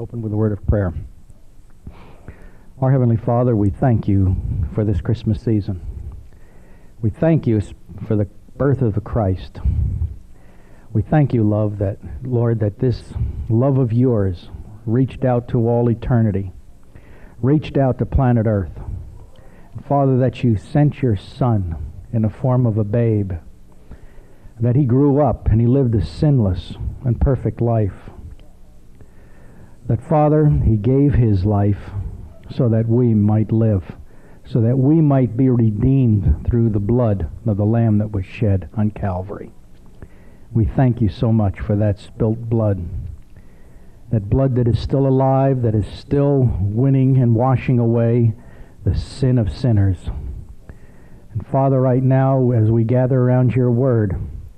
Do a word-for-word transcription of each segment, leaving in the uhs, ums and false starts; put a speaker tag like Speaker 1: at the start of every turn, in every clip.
Speaker 1: Open with a word of prayer. Our Heavenly Father, we thank you for this Christmas season. We thank you for the birth of the Christ. We thank you, love, that Lord, that this love of yours reached out to all eternity, reached out to planet Earth. And Father, that you sent your Son in the form of a babe, that he grew up and he lived a sinless and perfect life. That, Father, he gave his life so that we might live, so that we might be redeemed through the blood of the Lamb that was shed on Calvary. We thank you so much for that spilt blood, that blood that is still alive, that is still winning and washing away the sin of sinners. And Father, right now, as we gather around your word,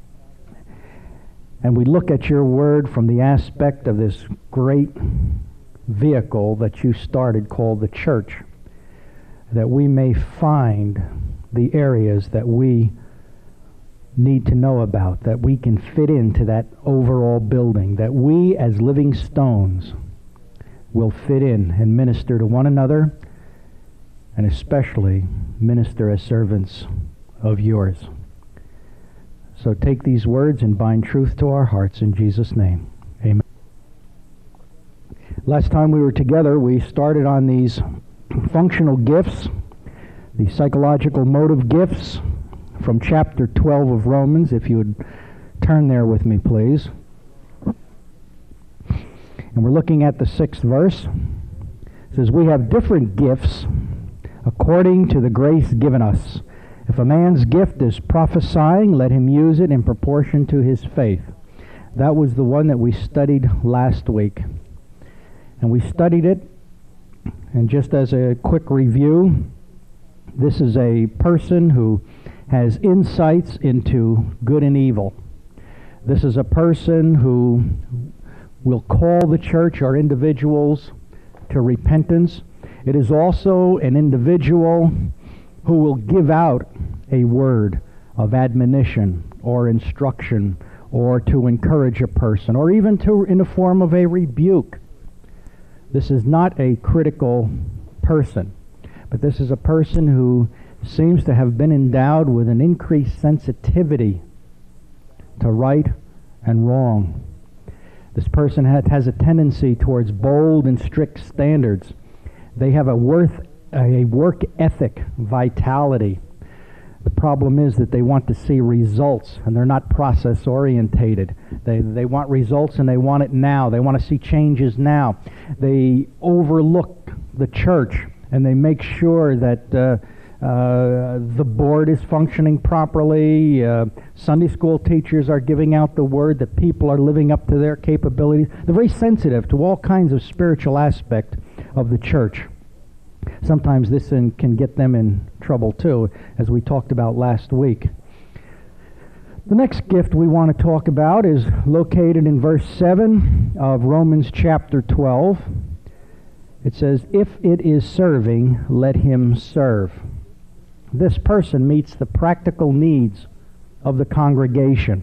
Speaker 1: and we look at your word from the aspect of this great vehicle that you started called the church, that we may find the areas that we need to know about, that we can fit into that overall building, that we as living stones will fit in and minister to one another, and especially minister as servants of yours. So take these words and bind truth to our hearts in Jesus' name. Amen. Last time we were together, we started on these functional gifts, the psychological motive gifts from chapter twelve of Romans. If you would turn there with me, please. And we're looking at the sixth verse. It says, "We have different gifts according to the grace given us. If a man's gift is prophesying, let him use it in proportion to his faith." That was the one that we studied last week. And we studied it, and just as a quick review, this is a person who has insights into good and evil. This is a person who will call the church or individuals to repentance. It is also an individual who will give out a word of admonition or instruction, or to encourage a person, or even to in the form of a rebuke. This is not a critical person, but this is a person who seems to have been endowed with an increased sensitivity to right and wrong. This person has a tendency towards bold and strict standards. They have a worth a work ethic, vitality. The problem is that they want to see results, and they're not process orientated. They they want results, and they want it now. They want to see changes now. They overlook the church, and they make sure that uh, uh, the board is functioning properly. Uh, Sunday school teachers are giving out the word, that people are living up to their capabilities. They're very sensitive to all kinds of spiritual aspect of the church. Sometimes this in, can get them in trouble too, as we talked about last week. The next gift we want to talk about is located in verse seven of Romans chapter twelve. It says, "If it is serving, let him serve." This person meets the practical needs of the congregation.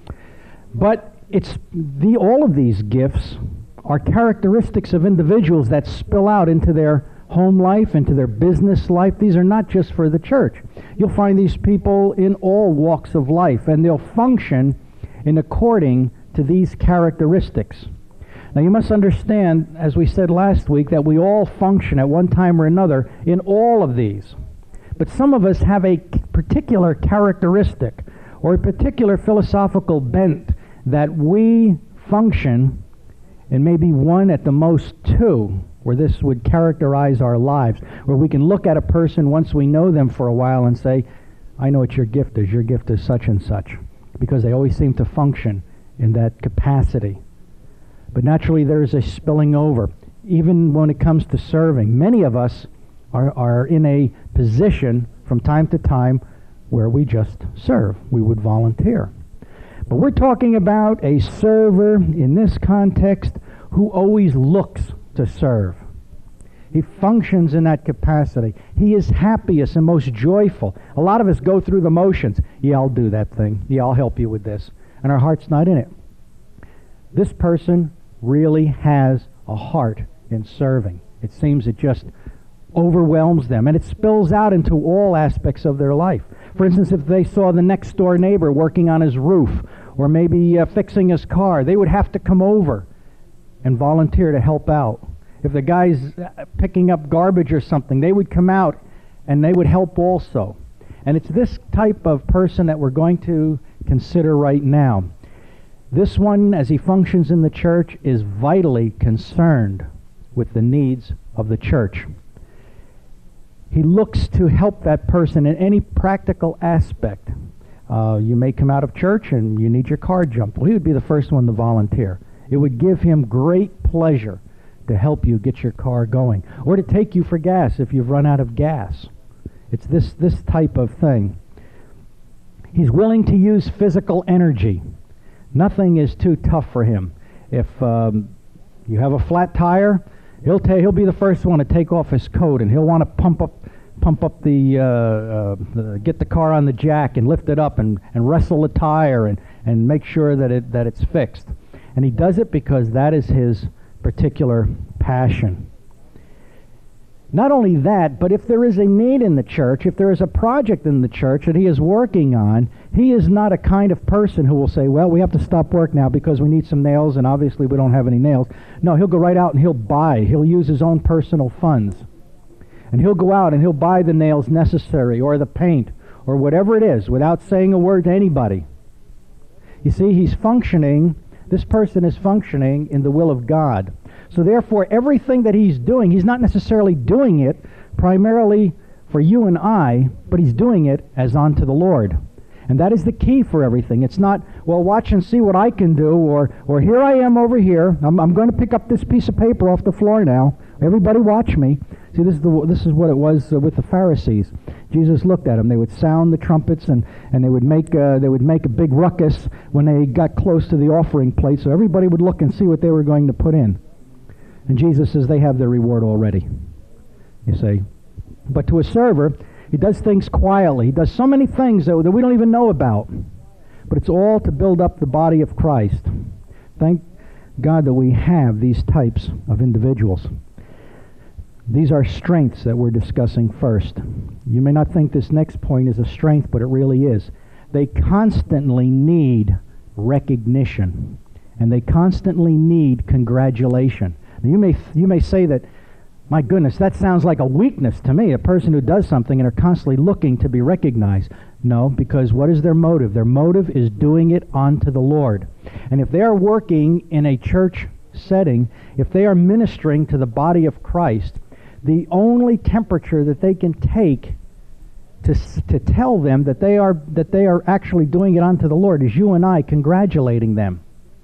Speaker 1: But it's the all of these gifts are characteristics of individuals that spill out into their home life, into their business life. These are not just for the church. You'll find these people in all walks of life, and they'll function in according to these characteristics. Now you must understand, as we said last week, that we all function at one time or another in all of these. But some of us have a particular characteristic or a particular philosophical bent that we function in maybe one, at the most two, where this would characterize our lives, where we can look at a person once we know them for a while and say, I know what your gift is. Your gift is such and such, because they always seem to function in that capacity. But naturally there's a spilling over. Even when it comes to serving, many of us are, are in a position from time to time where we just serve. We would volunteer. But we're talking about a server in this context who always looks to serve. He functions in that capacity. He is happiest and most joyful. A lot of us go through the motions. Yeah, I'll do that thing. Yeah, I'll help you with this. And our heart's not in it. This person really has a heart in serving. It seems it just overwhelms them, and it spills out into all aspects of their life. For instance, if they saw the next door neighbor working on his roof, or maybe uh, fixing his car, they would have to come over and volunteer to help out. If the guy's uh, picking up garbage or something, they would come out and they would help also. And it's this type of person that we're going to consider right now. This one, as he functions in the church, is vitally concerned with the needs of the church. He looks to help that person in any practical aspect. Uh, you may come out of church and you need your car jumped. Well, he would be the first one to volunteer. It would give him great pleasure to help you get your car going, or to take you for gas if you've run out of gas. It's this, this type of thing. He's willing to use physical energy. Nothing is too tough for him. If um, you have a flat tire, he'll ta- he'll be the first one to take off his coat, and he'll want to pump up pump up the, uh, uh, the get the car on the jack and lift it up and, and wrestle the tire and, and make sure that it that it's fixed. And he does it because that is his particular passion. Not only that, but if there is a need in the church, if there is a project in the church that he is working on, he is not a kind of person who will say, well, we have to stop work now because we need some nails, and obviously we don't have any nails. No, he'll go right out and he'll buy. He'll use his own personal funds. And he'll go out and he'll buy the nails necessary, or the paint, or whatever it is, without saying a word to anybody. You see, he's functioning, this person is functioning in the will of God. So therefore, everything that he's doing, he's not necessarily doing it primarily for you and I, but he's doing it as unto the Lord. And that is the key for everything. It's not, well, watch and see what I can do, or or here I am over here. I'm, I'm going to pick up this piece of paper off the floor now. Everybody watch me. See, this is the this is what it was uh, with the Pharisees. Jesus looked at them. They would sound the trumpets, and, and they would make uh, they would make a big ruckus when they got close to the offering plate, so everybody would look and see what they were going to put in. And Jesus says they have their reward already, you see. But to a server, he does things quietly. He does so many things that, that we don't even know about. But it's all to build up the body of Christ. Thank God that we have these types of individuals. These are strengths that we're discussing first. You may not think this next point is a strength, but it really is. They constantly need recognition, and they constantly need congratulation. Now, you may you may say that, my goodness, that sounds like a weakness to me, a person who does something and are constantly looking to be recognized. No, because what is their motive? Their motive is doing it unto the Lord. And if they are working in a church setting, if they are ministering to the body of Christ, the only temperature that they can take to to tell them that they are that they are actually doing it unto the Lord is you and I congratulating them.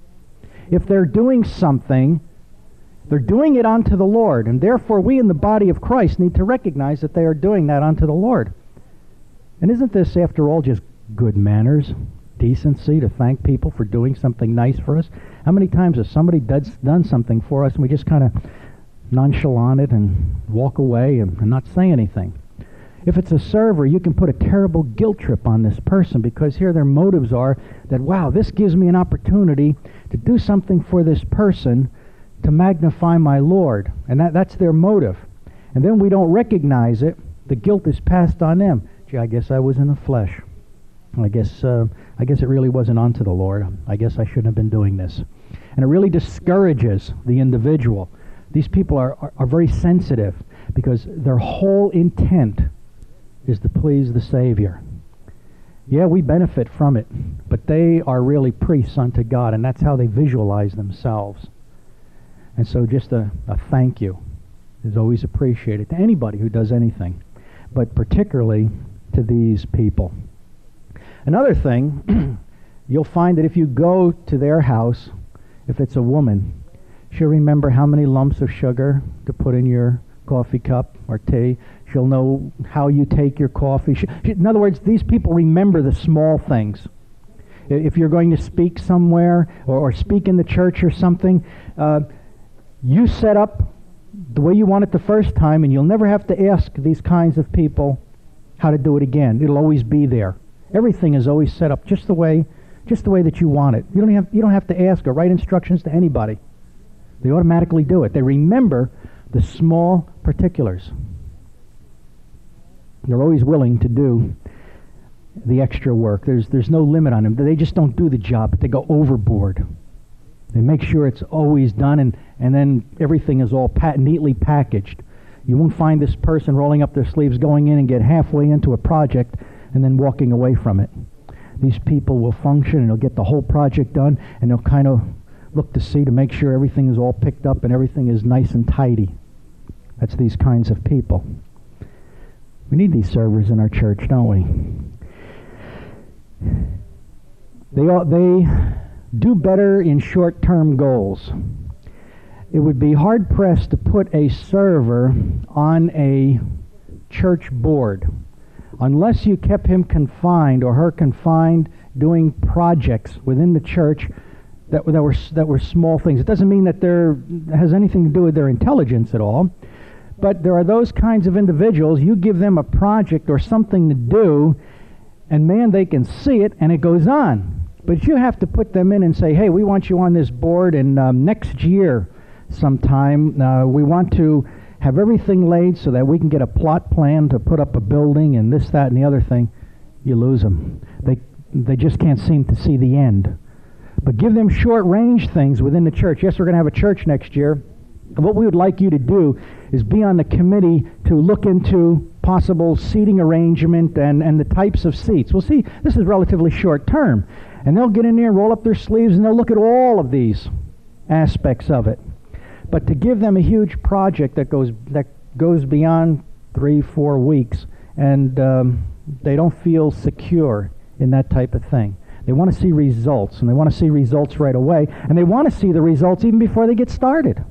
Speaker 1: If they're doing something, they're doing it unto the Lord, and therefore we in the body of Christ need to recognize that they are doing that unto the Lord. And isn't this, after all, just good manners, decency, to thank people for doing something nice for us? How many times has somebody does, done something for us and we just kind of nonchalant it and walk away and, and not say anything? If it's a server, you can put a terrible guilt trip on this person, because here their motives are that, wow, this gives me an opportunity to do something for this person to magnify my Lord. And that, that's their motive. And then we don't recognize it. The guilt is passed on them. Gee, I guess I was in the flesh. I guess uh, I guess it really wasn't unto the Lord. I guess I shouldn't have been doing this. And it really discourages the individual. These people are, are, are very sensitive, because their whole intent is to please the Savior. Yeah, we benefit from it, but they are really priests unto God, and that's how they visualize themselves. And so just a, a thank you is always appreciated to anybody who does anything, but particularly to these people. Another thing, you'll find that if you go to their house, if it's a woman, she'll remember how many lumps of sugar to put in your coffee cup or tea. She'll know how you take your coffee. She, she, in other words, these people remember the small things. If you're going to speak somewhere or, or speak in the church or something, uh, you set up the way you want it the first time, and you'll never have to ask these kinds of people how to do it again. It'll always be there. Everything is always set up just the way, just the way that you want it. You don't have you don't have to ask or write instructions to anybody. They automatically do it. They remember the small particulars. They're always willing to do the extra work. There's, there's no limit on them. They just don't do the job, but they go overboard. They make sure it's always done, and, and then everything is all pa- neatly packaged. You won't find this person rolling up their sleeves, going in and get halfway into a project, and then walking away from it. These people will function, and they'll get the whole project done, and they'll kind of look to see to make sure everything is all picked up and everything is nice and tidy. That's these kinds of people. We need these servers in our church, don't we? They all, they do better in short-term goals. It would be hard-pressed to put a server on a church board unless you kept him confined or her confined doing projects within the church that, that were that were small things. It doesn't mean that there has anything to do with their intelligence at all, but there are those kinds of individuals. You give them a project or something to do, and man, they can see it, and it goes on. But you have to put them in and say, hey, we want you on this board, and um, next year sometime uh, we want to have everything laid so that we can get a plot plan to put up a building and this, that, and the other thing. You lose them. They, they just can't seem to see the end. But give them short-range things within the church. Yes, we're going to have a church next year. What we would like you to do is be on the committee to look into possible seating arrangement and, and the types of seats. Well, see, this is relatively short term. And they'll get in there and roll up their sleeves and they'll look at all of these aspects of it. But to give them a huge project that goes that goes beyond three, four weeks, and um, they don't feel secure in that type of thing. They want to see results, and they want to see results right away, and they want to see the results even before they get started.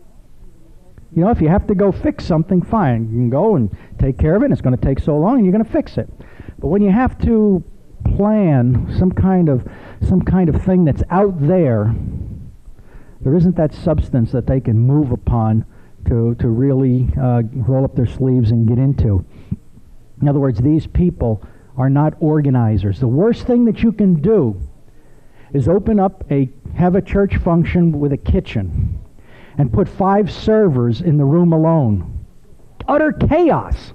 Speaker 1: You know, if you have to go fix something, fine. You can go and take care of it, and it's going to take so long, and you're going to fix it. But when you have to plan some kind of some kind of thing that's out there, there isn't that substance that they can move upon to, to really uh, roll up their sleeves and get into. In other words, these people are not organizers. The worst thing that you can do is open up a, have a church function with a kitchen and put five servers in the room alone. Utter chaos.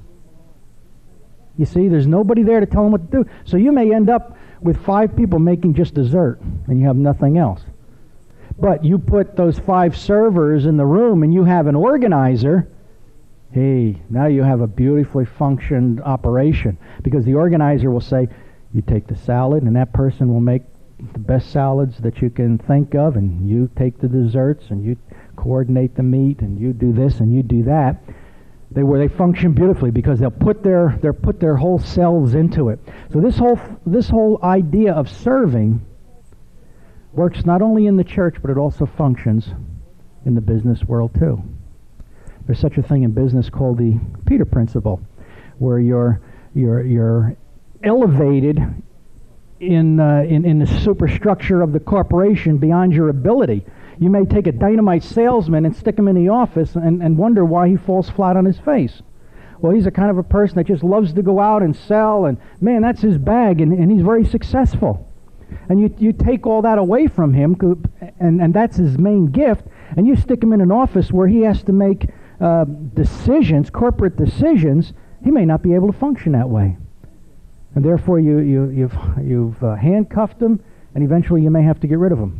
Speaker 1: You see, there's nobody there to tell them what to do. So you may end up with five people making just dessert, and you have nothing else. But you put those five servers in the room and you have an organizer, hey, now you have a beautifully functioned operation. Because the organizer will say, you take the salad, and that person will make the best salads that you can think of, and you take the desserts, and you coordinate the meat, and you do this, and you do that. They where they function beautifully because they'll put their they'll put their whole selves into it. So this whole this whole idea of serving works not only in the church, but it also functions in the business world too. There's such a thing in business called the Peter Principle, where you're you're you're elevated in uh, in in the superstructure of the corporation beyond your ability. You may take a dynamite salesman and stick him in the office and, and wonder why he falls flat on his face. Well, he's a kind of a person that just loves to go out and sell, and man, that's his bag, and, and he's very successful. And you you take all that away from him, and, and that's his main gift, and you stick him in an office where he has to make uh, decisions, corporate decisions. He may not be able to function that way. And therefore you, you, you've, you've uh, handcuffed him, and eventually you may have to get rid of him.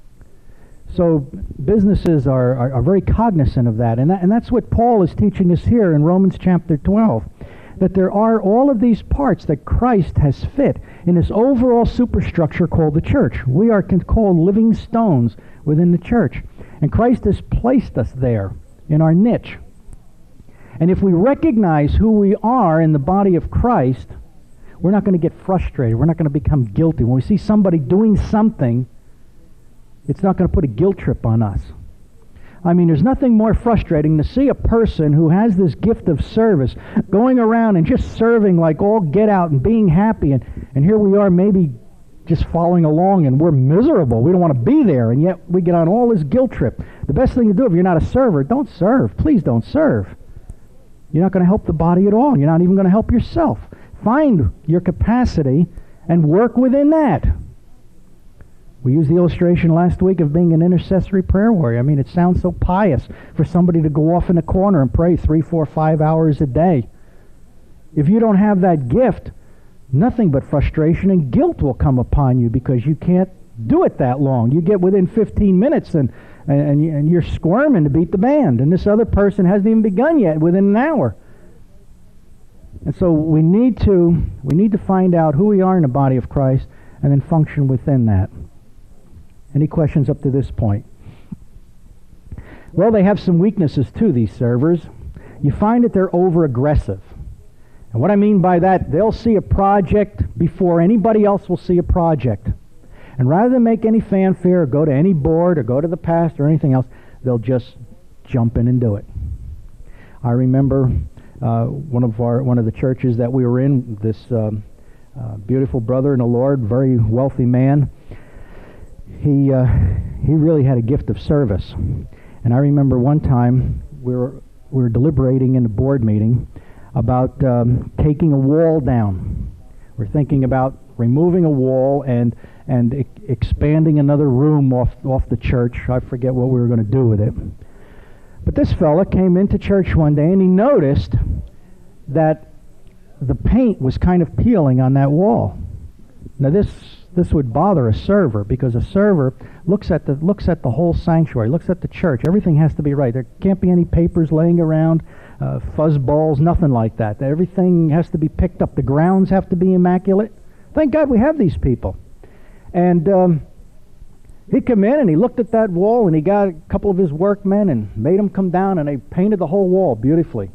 Speaker 1: So businesses are, are, are very cognizant of that, and that, and that's what Paul is teaching us here in Romans chapter twelve, that there are all of these parts that Christ has fit in this overall superstructure called the church. We are called living stones within the church, and Christ has placed us there in our niche. And if we recognize who we are in the body of Christ, we're not going to get frustrated. We're not going to become guilty. When we see somebody doing something, it's not going to put a guilt trip on us. I mean, there's nothing more frustrating to see a person who has this gift of service going around and just serving like all get out and being happy, and, and here we are maybe just following along and we're miserable. We don't want to be there, and yet we get on all this guilt trip. The best thing to do if you're not a server, don't serve. Please don't serve. You're not going to help the body at all. You're not even going to help yourself. Find your capacity and work within that. We used the illustration last week of being an intercessory prayer warrior. I mean, it sounds so pious for somebody to go off in a corner and pray three, four, five hours a day. If you don't have that gift, nothing but frustration and guilt will come upon you because you can't do it that long. You get within fifteen minutes and, and, and you're squirming to beat the band, and this other person hasn't even begun yet within an hour. And so we need to we need to find out who we are in the body of Christ and then function within that. Any questions up to this point? Well, they have some weaknesses too, these servers. You find that they're over-aggressive. And what I mean by that, they'll see a project before anybody else will see a project. And rather than make any fanfare or go to any board or go to the pastor or anything else, they'll just jump in and do it. I remember uh, one of our one of the churches that we were in, this um, uh, beautiful brother in the Lord, very wealthy man. He uh, he really had a gift of service. And I remember one time we were we were deliberating in a board meeting about um, taking a wall down. We're thinking about removing a wall and and e- expanding another room off off the church. I forget what we were going to do with it. But this fella came into church one day and he noticed that the paint was kind of peeling on that wall. Now this this would bother a server, because a server looks at the looks at the whole sanctuary, looks at the church. Everything has to be right. There can't be any papers laying around, uh, fuzz balls, nothing like that. Everything has to be picked up. The grounds have to be immaculate. Thank God we have these people. And um, he came in and he looked at that wall and he got a couple of his workmen and made them come down and they painted the whole wall beautifully.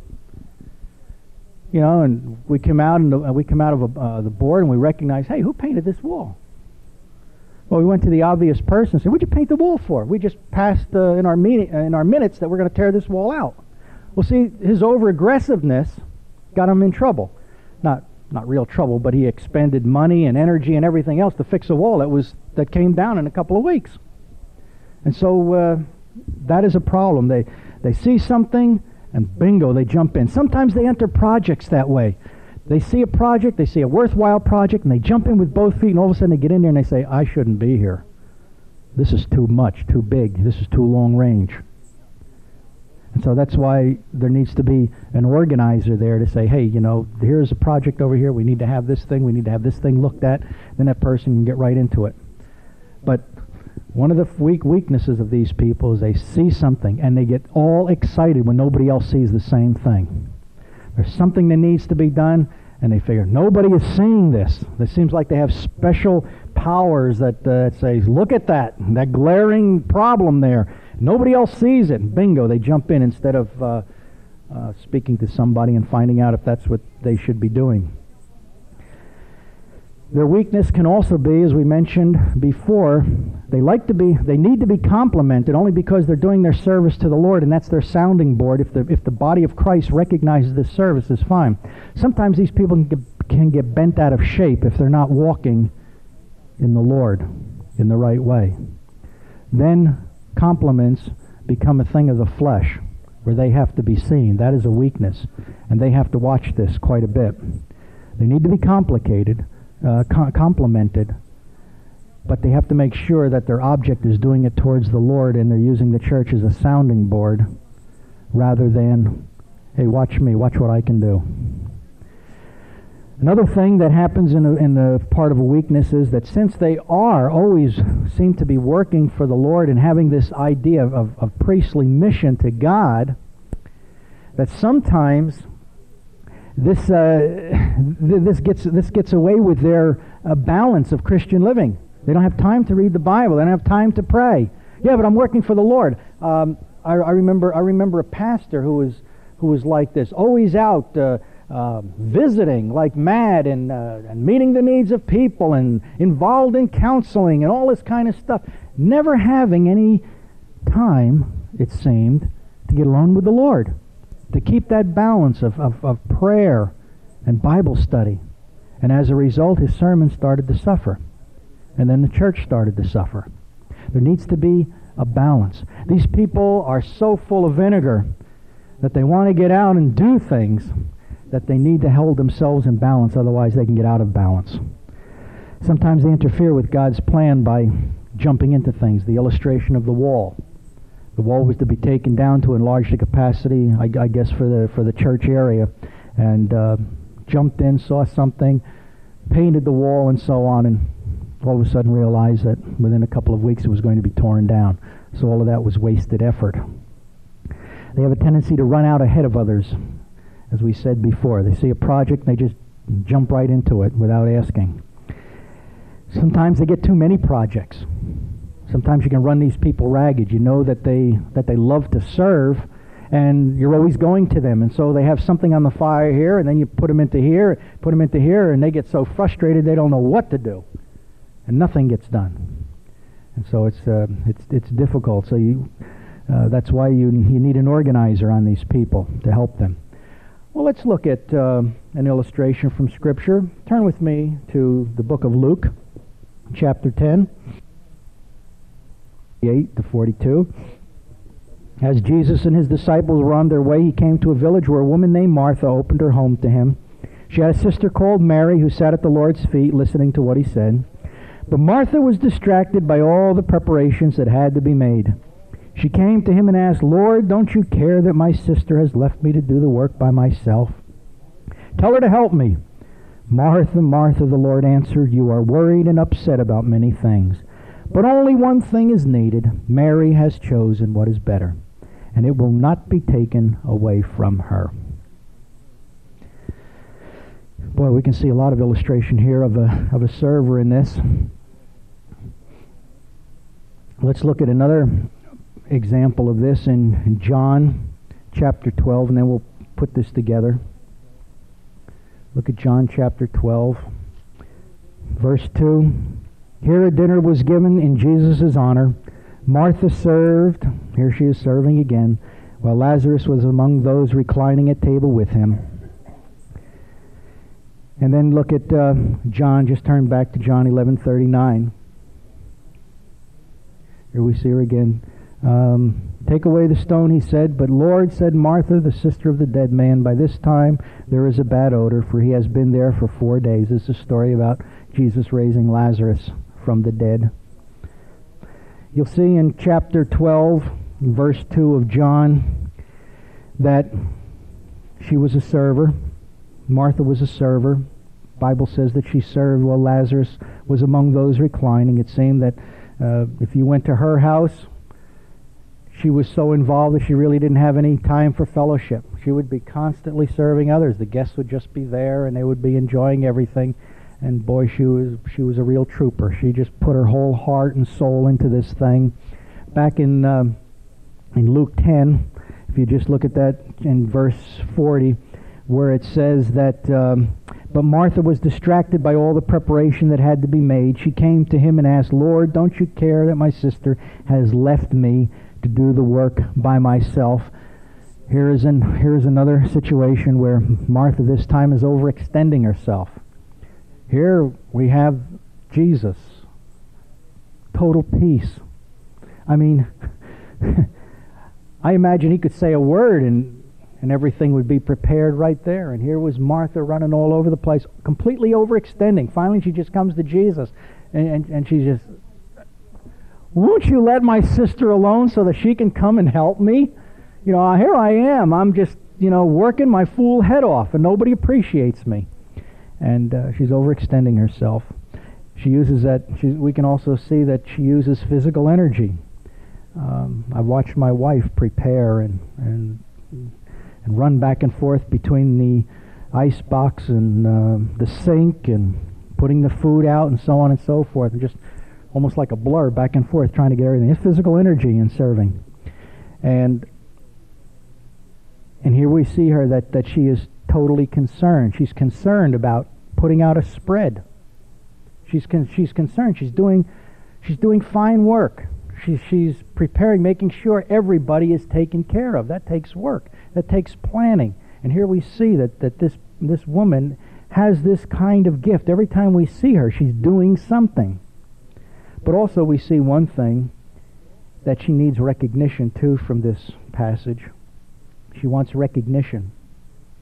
Speaker 1: You know, and we come out and uh, we come out of a, uh, the board and we recognize, hey, who painted this wall? Well, we went to the obvious person and said, what'd you paint the wall for? We just passed uh, in our meeting, uh, in our minutes that we're going to tear this wall out. Well, see, his over-aggressiveness got him in trouble. Not not real trouble, but he expended money and energy and everything else to fix a wall that was that came down in a couple of weeks. And so uh, that is a problem. They they see something and bingo, they jump in. Sometimes they enter projects that way. They see a project, they see a worthwhile project, and they jump in with both feet, and all of a sudden they get in there and they say, I shouldn't be here. This is too much, too big. This is too long range. And so that's why there needs to be an organizer there to say, hey, you know, here's a project over here. We need to have this thing. We need to have this thing looked at. Then that person can get right into it. But one of the weak weaknesses of these people is they see something and they get all excited when nobody else sees the same thing. There's something that needs to be done, and they figure nobody is seeing this. It seems like they have special powers that uh, say, look at that, that glaring problem there. Nobody else sees it. Bingo, they jump in instead of uh, uh, speaking to somebody and finding out if that's what they should be doing. Their weakness can also be, as we mentioned before, they like to be, they need to be complimented only because they're doing their service to the Lord, and that's their sounding board. If the if the body of Christ recognizes this service, is fine. Sometimes these people can get, can get bent out of shape if they're not walking in the Lord in the right way. Then compliments become a thing of the flesh, where they have to be seen. That is a weakness, and they have to watch this quite a bit. They need to be complicated. Uh, com- complimented, but they have to make sure that their object is doing it towards the Lord, and they're using the church as a sounding board rather than, hey, watch me, watch what I can do. Another thing that happens in, a, in the part of a weakness is that since they are always seem to be working for the Lord and having this idea of, of, of priestly mission to God, that sometimes This uh, this gets this gets away with their uh, balance of Christian living. They don't have time to read the Bible. They don't have time to pray. Yeah, but I'm working for the Lord. Um, I, I remember I remember a pastor who was who was like this, always out uh, uh, visiting like mad and uh, and meeting the needs of people and involved in counseling and all this kind of stuff. Never having any time, it seemed, to get alone with the Lord, to keep that balance of, of, of prayer and Bible study. And as a result, his sermon started to suffer. And then the church started to suffer. There needs to be a balance. These people are so full of vinegar that they want to get out and do things that they need to hold themselves in balance, otherwise they can get out of balance. Sometimes they interfere with God's plan by jumping into things. The illustration of the wall. The wall was to be taken down to enlarge the capacity, I, I guess, for the for the church area, and uh, jumped in, saw something, painted the wall, and so on, and all of a sudden realized that within a couple of weeks it was going to be torn down. So all of that was wasted effort. They have a tendency to run out ahead of others, as we said before. They see a project, and they just jump right into it without asking. Sometimes they get too many projects. Sometimes you can run these people ragged. You know that they that they love to serve, and you're always going to them. And so they have something on the fire here, and then you put them into here, put them into here, and they get so frustrated they don't know what to do, and nothing gets done. And so it's uh, it's it's difficult. So you uh, that's why you you need an organizer on these people to help them. Well, let's look at uh, an illustration from Scripture. Turn with me to the book of Luke, chapter ten. eight to forty-two. As Jesus and his disciples were on their way, he came to a village where a woman named Martha opened her home to him. She had a sister called Mary who sat at the Lord's feet listening to what he said. But Martha was distracted by all the preparations that had to be made. She came to him and asked, "Lord, don't you care that my sister has left me to do the work by myself? Tell her to help me." "Martha, Martha," the Lord answered, "you are worried and upset about many things. But only one thing is needed. Mary has chosen what is better, and it will not be taken away from her." Boy, we can see a lot of illustration here of a of a server in this. Let's look at another example of this in John chapter twelve, and then we'll put this together. Look at John chapter twelve, verse two. Here a dinner was given in Jesus' honor. Martha served, here she is serving again, while Lazarus was among those reclining at table with him. And then look at uh, John, just turn back to John eleven thirty-nine. Here we see her again. Um, "Take away the stone," he said. "But Lord," said Martha, the sister of the dead man, "by this time there is a bad odor, for he has been there for four days." This is a story about Jesus raising Lazarus from the dead. You'll see in chapter twelve, verse two of John, that she was a server. Martha was a server. The Bible says that she served while Lazarus was among those reclining. It seemed that uh, if you went to her house, she was so involved that she really didn't have any time for fellowship. She would be constantly serving others. The guests would just be there, and they would be enjoying everything. And boy, she was she was a real trooper. She just put her whole heart and soul into this thing. Back in uh, in Luke ten, if you just look at that in verse forty, where it says that, um, "But Martha was distracted by all the preparation that had to be made. She came to him and asked, 'Lord, don't you care that my sister has left me to do the work by myself?'" Here is an here is another situation where Martha this time is overextending herself. Here we have Jesus. Total peace. I mean, I imagine he could say a word and and everything would be prepared right there. And here was Martha running all over the place, completely overextending. Finally, she just comes to Jesus, and, and, and she just, "Won't you let my sister alone so that she can come and help me? You know, here I am. I'm just, you know, working my fool head off, and nobody appreciates me." And uh, she's overextending herself. She uses that. She, we can also see that she uses physical energy. Um, I've watched my wife prepare and and and run back and forth between the ice box and uh, the sink and putting the food out and so on and so forth, and just almost like a blur back and forth trying to get everything. It's physical energy in serving. And and here we see her that, that she is totally concerned. She's concerned about putting out a spread. She's con- she's concerned. She's doing she's doing fine work. She's she's preparing, making sure everybody is taken care of. That takes work. That takes planning. And here we see that, that this this woman has this kind of gift. Every time we see her, she's doing something. But also we see one thing, that she needs recognition too from this passage. She wants recognition.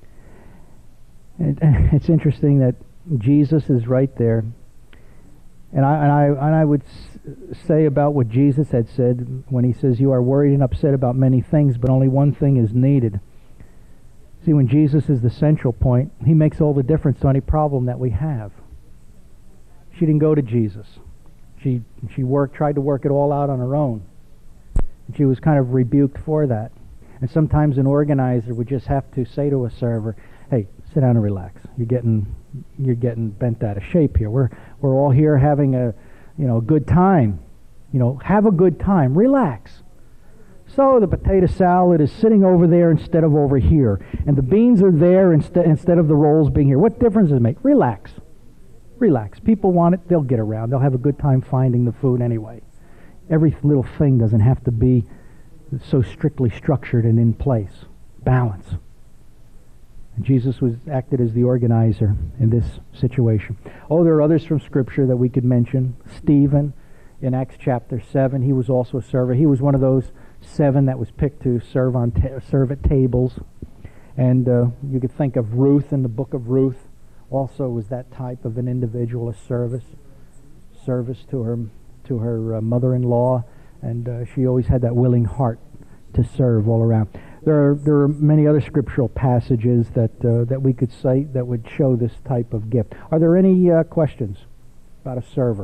Speaker 1: And it's interesting that Jesus is right there, And I, and I, and I would s- say about what Jesus had said when he says, you are worried and upset about many things, but only one thing is needed. See, when Jesus is the central point, he makes all the difference to any problem that we have. She didn't go to Jesus. She, she worked, tried to work it all out on her own. And she was kind of rebuked for that. And sometimes an organizer would just have to say to a server, hey, sit down and relax. You're getting you're getting bent out of shape here. We're we're all here having a you know a good time. You know, have a good time. Relax. So the potato salad is sitting over there instead of over here, and the beans are there instead instead of the rolls being here. What difference does it make? Relax. Relax. People want it, they'll get around. They'll have a good time finding the food anyway. Every little thing doesn't have to be so strictly structured and in place. Balance. And Jesus was acted as the organizer in this situation. Oh, there are others from Scripture that we could mention. Stephen in Acts chapter seven, he was also a server. He was one of those seven that was picked to serve on ta- serve at tables. And uh, you could think of Ruth in the book of Ruth. Also was that type of an individual, a service, service to her to her uh, mother-in-law, and uh, she always had that willing heart to serve all around. There are there are many other scriptural passages that uh, that we could cite that would show this type of gift. Are there any uh, questions about a server?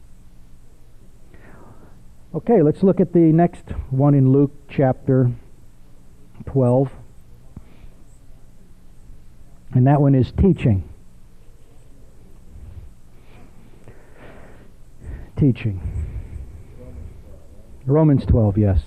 Speaker 1: Okay, let's look at the next one in Luke chapter twelve, and that one is teaching. Teaching. Romans twelve, yes.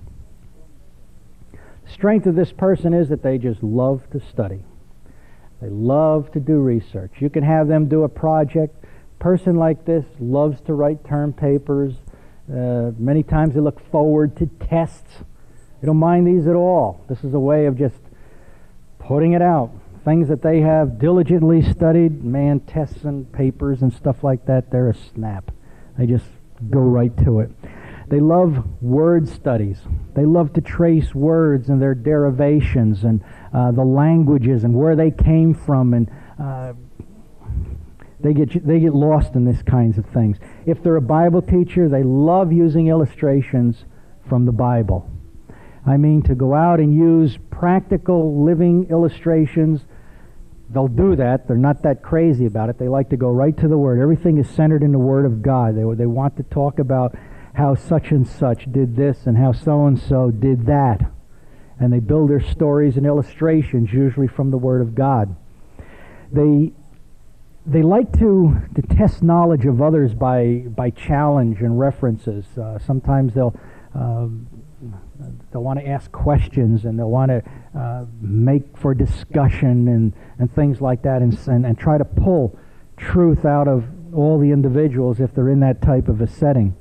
Speaker 1: The strength of this person is that they just love to study. They love to do research. You can have them do a project. A person like this loves to write term papers. Uh, many times they look forward to tests. They don't mind these at all. This is a way of just putting it out. Things that they have diligently studied, man, tests and papers and stuff like that, they're a snap. They just go right to it. They love word studies. They love to trace words and their derivations and uh, the languages and where they came from, and uh, they get they get lost in these kinds of things. If they're a Bible teacher, they love using illustrations from the Bible. I mean, to go out and use practical living illustrations. They'll do that. They're not that crazy about it. They like to go right to the Word. Everything is centered in the Word of God. They they want to talk about how such and such did this and how so-and-so did that. And they build their stories and illustrations, usually from the Word of God. They they like to, to test knowledge of others by, by challenge and references. Uh, sometimes they'll... Um, They'll want to ask questions, and they'll want to uh, make for discussion and, and things like that, and, and and try to pull truth out of all the individuals if they're in that type of a setting.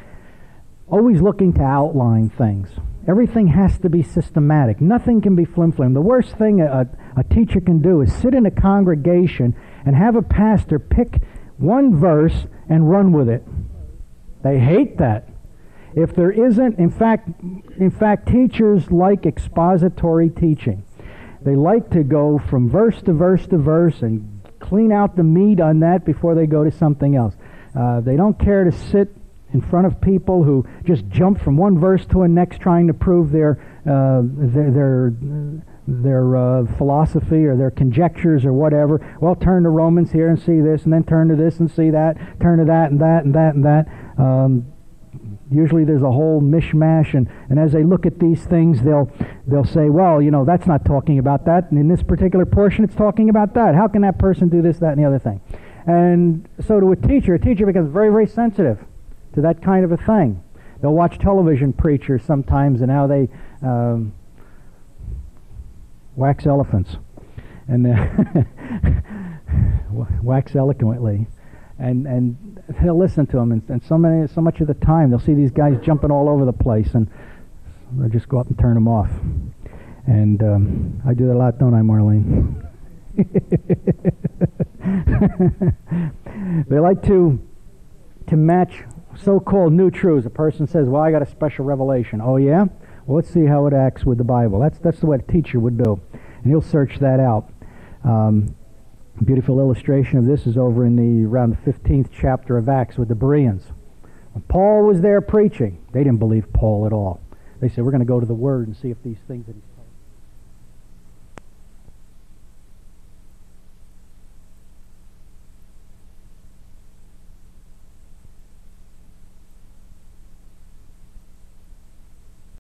Speaker 1: Always looking to outline things. Everything has to be systematic. Nothing can be flim-flam. The worst thing a, a teacher can do is sit in a congregation and have a pastor pick one verse and run with it. They hate that. If there isn't, in fact, in fact, teachers like expository teaching. They like to go from verse to verse to verse and clean out the meat on that before they go to something else. Uh, they don't care to sit in front of people who just jump from one verse to the next, trying to prove their uh, their their, their uh, philosophy or their conjectures or whatever. Well, turn to Romans here and see this, and then turn to this and see that. Turn to that and that and that and that. Um, Usually there's a whole mishmash, and, and as they look at these things, they'll they'll say, well, you know, that's not talking about that, and in this particular portion it's talking about that. How can that person do this, that, and the other thing? And so to a teacher, a teacher becomes very, very sensitive to that kind of a thing. They'll watch television preachers sometimes and how they um, wax elephants and uh, wax eloquently. And and they'll listen to them, and, and so many, so much of the time they'll see these guys jumping all over the place, and they'll just go up and turn them off. And um, I do that a lot, don't I, Marlene? They like to to match so-called new truths. A person says, "Well, I got a special revelation." Oh yeah? Well, let's see how it acts with the Bible. That's that's the way a teacher would do, and he'll search that out. Um, A beautiful illustration of this is over in the around the fifteenth chapter of Acts with the Bereans. When Paul was there preaching, they didn't believe Paul at all. They said, we're going to go to the Word and see if these things that he's